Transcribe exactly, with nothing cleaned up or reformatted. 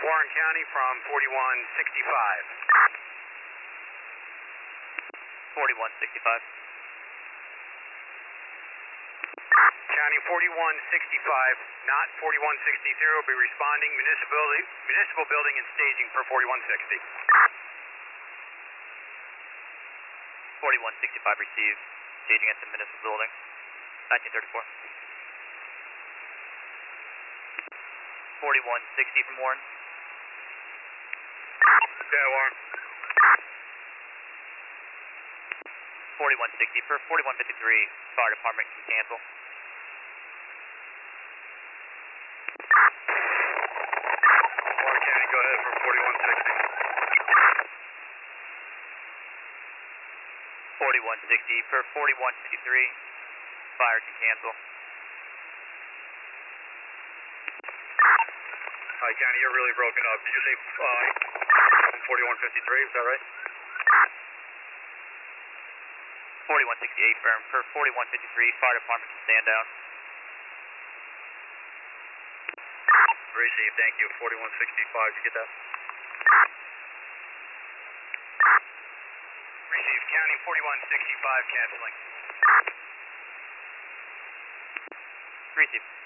Warren County from forty-one sixty-five. forty-one sixty-five. County forty-one sixty-five, not forty-one sixty, will be responding municipal, municipal building and staging for forty-one sixty. forty-one sixty-five received, staging at the municipal building, nineteen thirty-four. forty-one sixty from Warren. Yeah, Warren. forty-one sixty for forty-one fifty-three, fire department can cancel. Warren County, go ahead for forty-one sixty. forty-one sixty for forty-one fifty-three, fire can cancel. Hi, County, you're really broken up. Did you say uh, forty-one fifty-three, is that right? forty-one sixty-eight firm for forty-one fifty-three, fire department can stand down. Received, thank you. forty-one sixty-five, did you get that? Received, County forty-one sixty-five, canceling. Received.